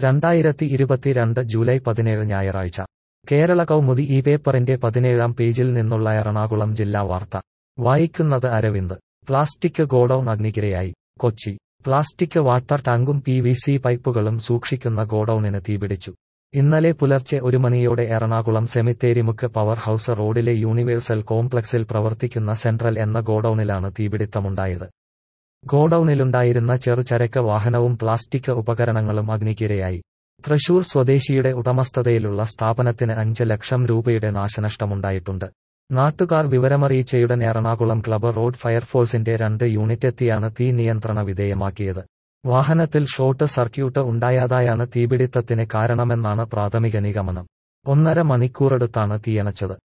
2022 July 17 ഞായറാഴ്ച കേരള കൗമുദി ഈ പേപ്പറിന്റെ 17-ാം പേജിൽ നിന്നുള്ള എറണാകുളം ജില്ലാ വാർത്ത വായിക്കുന്നത് അരവിന്ദ്. പ്ലാസ്റ്റിക് ഗോഡൌൺ അഗ്നിക്കിരയായി. കൊച്ചി. പ്ലാസ്റ്റിക് വാട്ടർ ടാങ്കും PVC പൈപ്പുകളും സൂക്ഷിക്കുന്ന ഗോഡൌണിന് തീപിടിച്ചു. ഇന്നലെ പുലർച്ചെ 1 മണിയോടെ എറണാകുളം സെമിത്തേരിമുക്ക് പവർ ഹൌസ് റോഡിലെ യൂണിവേഴ്സൽ കോംപ്ലക്സിൽ പ്രവർത്തിക്കുന്ന സെൻട്രൽ എന്ന ഗോഡൌണിലാണ് തീപിടിത്തമുണ്ടായത്. ഗോഡൌണിലുണ്ടായിരുന്ന ചെറുചരക്ക് വാഹനവും പ്ലാസ്റ്റിക് ഉപകരണങ്ങളും അഗ്നിക്കിരയായി. തൃശൂർ സ്വദേശിയുടെ ഉടമസ്ഥതയിലുള്ള സ്ഥാപനത്തിന് 5 ലക്ഷം രൂപയുടെ നാശനഷ്ടമുണ്ടായിട്ടുണ്ട്. നാട്ടുകാർ വിവരമറിയിച്ചയുടൻ എറണാകുളം ക്ലബ് റോഡ് ഫയർഫോഴ്സിന്റെ 2 യൂണിറ്റെത്തിയാണ് തീ നിയന്ത്രണ വിധേയമാക്കിയത്. വാഹനത്തിൽ ഷോർട്ട് സർക്യൂട്ട് ഉണ്ടായതായാണ് തീപിടിത്തത്തിന് കാരണമെന്നാണ് പ്രാഥമിക നിഗമനം. 1.5 മണിക്കൂറെടുത്താണ് തീയണച്ചത്.